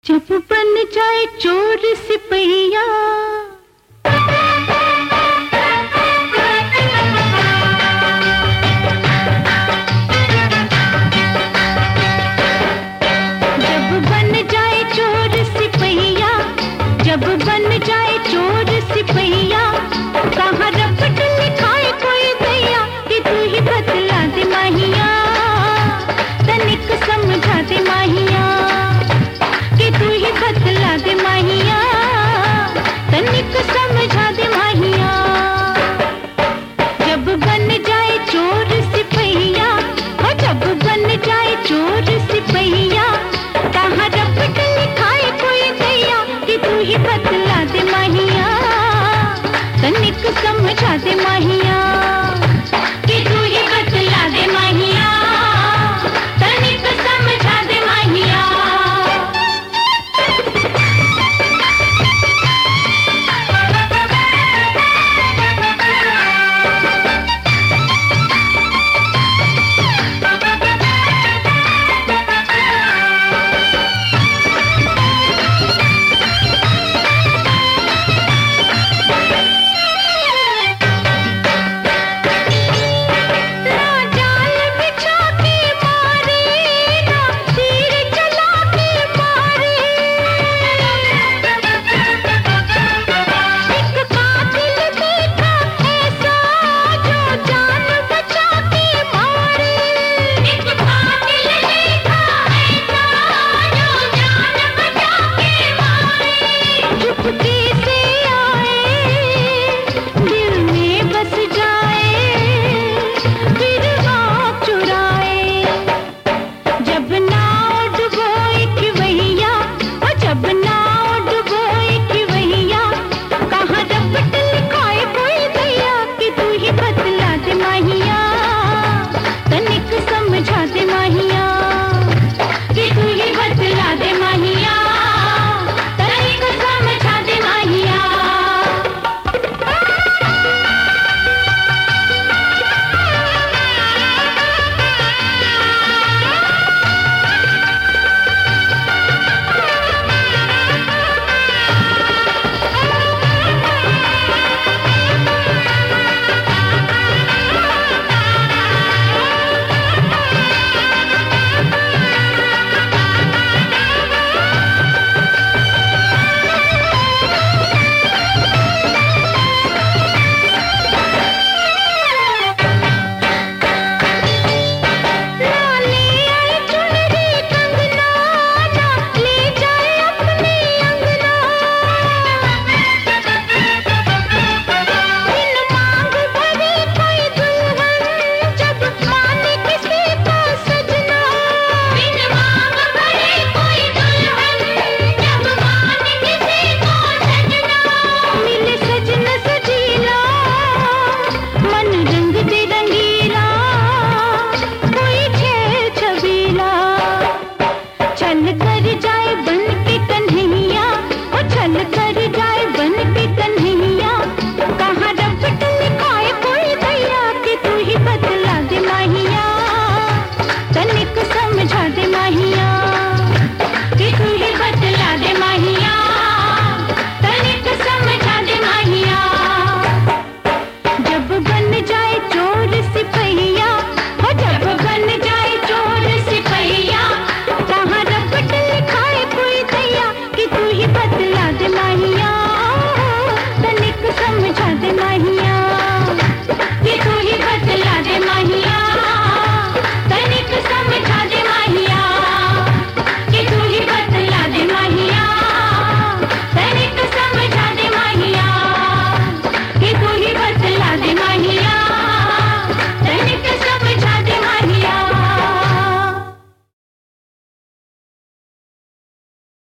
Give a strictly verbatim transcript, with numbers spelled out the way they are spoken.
जब बन जाए चोर सिपहिया, जब बन जाए चोर सिपहिया, जब बन जाए चोर सिपहिया, कहाँ रपट लिखाए कोई दैया कि तू ही बतला दे माहिया, तनिक समझा दे माहिया, कि तू ही बतला दे माहिया, तनिक समझा दे माहिया। जब बन जाए चोर सिपहिया, हो जब बन जाए चोर सिपहिया, कहाँ रपट लिखाए कोई दैया कि तू ही बतला दे माहिया, तनिक समझा दे माहिया, कि तू ही बतला दे माहिया, तनिक समझा दे माहिया। चल कर जाए बन